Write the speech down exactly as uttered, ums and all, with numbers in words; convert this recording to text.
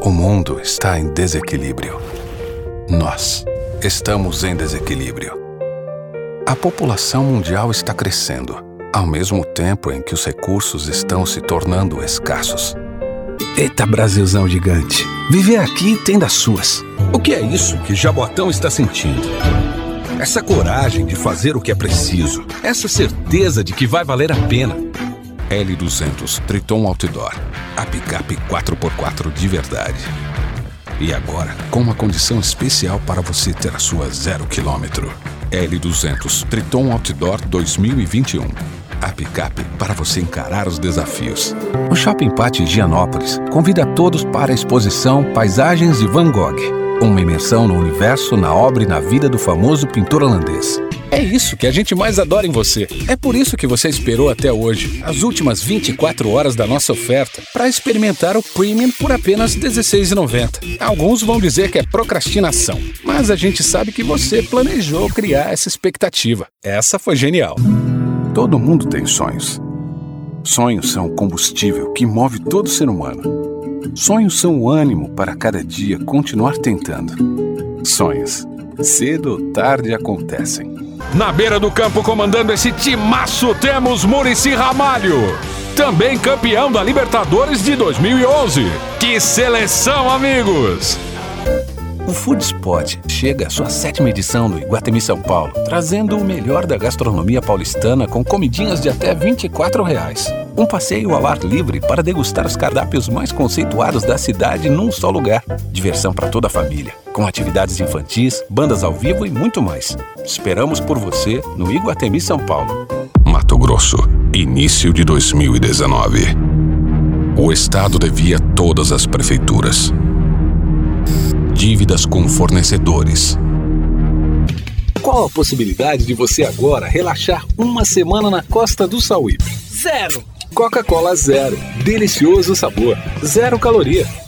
O mundo está em desequilíbrio. Nós estamos em desequilíbrio. A população mundial está crescendo, ao mesmo tempo em que os recursos estão se tornando escassos. Eita, Brasilzão gigante. Viver aqui tem das suas. O que é isso que Jaboatão está sentindo? Essa coragem de fazer o que é preciso. Essa certeza de que vai valer a pena. L duzentos Triton Outdoor. A picape quatro por quatro de verdade. E agora, com uma condição especial para você ter a sua zero quilômetro. L duzentos Triton Outdoor dois mil e vinte e um. A picape para você encarar os desafios. O Shopping Pátio Higienópolis convida todos para a exposição Paisagens de Van Gogh. Uma imersão no universo, na obra e na vida do famoso pintor holandês. É isso que a gente mais adora em você. É por isso que você esperou até hoje, as últimas vinte e quatro horas da nossa oferta, para experimentar o Premium por apenas dezesseis reais e noventa centavos. Alguns vão dizer que é procrastinação, mas a gente sabe que você planejou criar essa expectativa. Essa foi genial. Todo mundo tem sonhos. Sonhos são o combustível que move todo ser humano. Sonhos são o ânimo para cada dia continuar tentando. Sonhos, cedo ou tarde, acontecem. Na beira do campo, comandando esse timaço, temos Muricy Ramalho, também campeão da Libertadores de dois mil e onze. Que seleção, amigos! O Food Spot chega à sua sétima edição no Iguatemi São Paulo, trazendo o melhor da gastronomia paulistana com comidinhas de até vinte e quatro reais. Um passeio ao ar livre para degustar os cardápios mais conceituados da cidade num só lugar. Diversão para toda a família, com atividades infantis, bandas ao vivo e muito mais. Esperamos por você no Iguatemi São Paulo. Mato Grosso, início de dois mil e dezenove. O estado devia todas as prefeituras. Dívidas com fornecedores. Qual a possibilidade de você agora relaxar uma semana na Costa do Sauípe? Zero! Coca-Cola Zero. Delicioso sabor. Zero caloria.